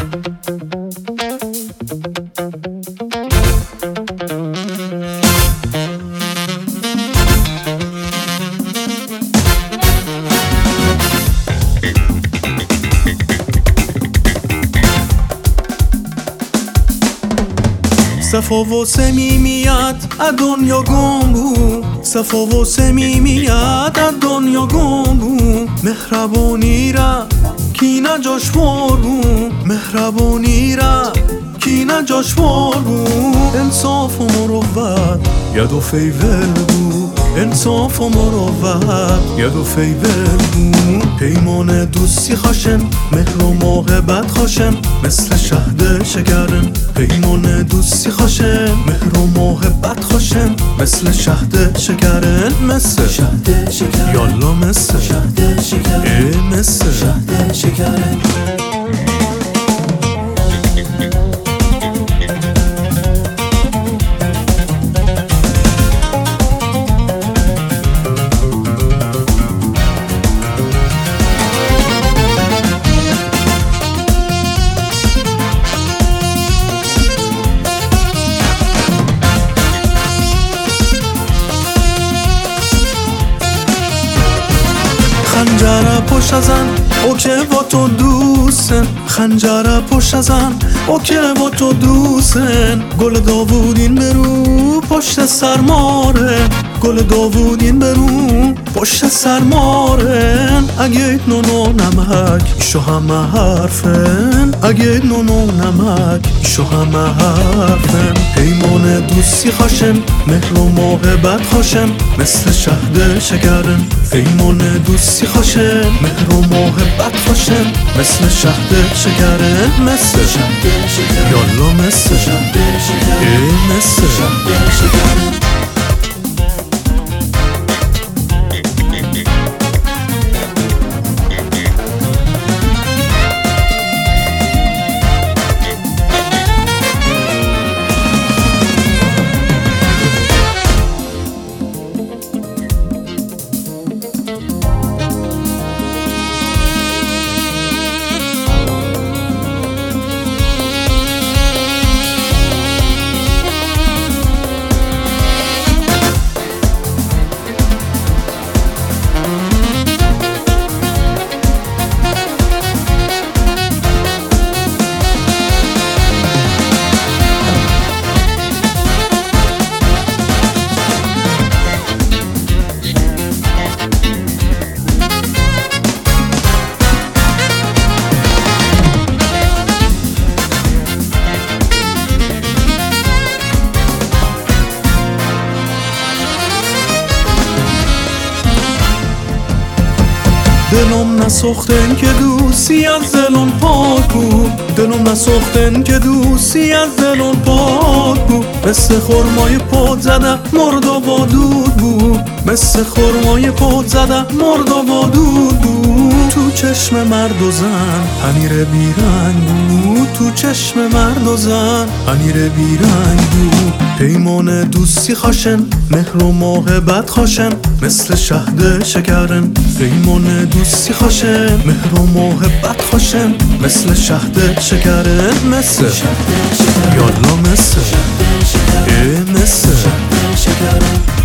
صفا و صمیمیت از دنیا گم بود، صفا و صمیمیت از دنیا گم بود. مهربونی را کی نجاش وار بود، مهربونی را کی نجاش وار بود. انصاف و مروت ید و فیول بود، انصاف و مروت ید و فیول بود. پیمان دوستی خاشن، مهر و محبت خاشن، مثل شهد شکرن. پیمان دوستی خاشن، مهر و محبت خاشن، مثل شهد شکرن. مثل شهد شکرن، یالا مثل شهد شکرن، مثل شهد شکرن. خنجر پشت ازن او که با تو دوستن، خنجر پشت ازن او که با تو دوستن. گل داوودین برو پشت سرماره، گل داوودین برو پشت سرمارن. اگه نونو نمک ایشو همه حرفن، اگه نونو نمک ایشو همه حرفن. پیمان دوستی خاشن، مهر و محبت خاشن، مثل شهد شکرن. پیمان دوستی خاشن، مهر و محبت خاشن، مثل شهد شکرن. مثل شهد شکرن، یالا مثل شهد شکرن، مثل شهد شکرن. دلم نسوختن که دوستی از دلم پاک بود، دلم نسوختن که دوستی از دلم پاک بود. مثل خرمای پود زده مرد و وادود بود، مثل خرمای پود زده مرد و وادود بود. تو چشم مرد و زن پنیر بیرنگ بود، تو چشم مرد و زن پنیر بیرنگ بود. پیمان دوستی خاشن، مهر و محبت خاشن، مثل شهد شکرن. پیمان دوستی خاشن، مهر و محبت خاشن، مثل شهد شکرن. مثل شهد شکرن، یالا مثل شهد شکرن، مثل شهد شکرن.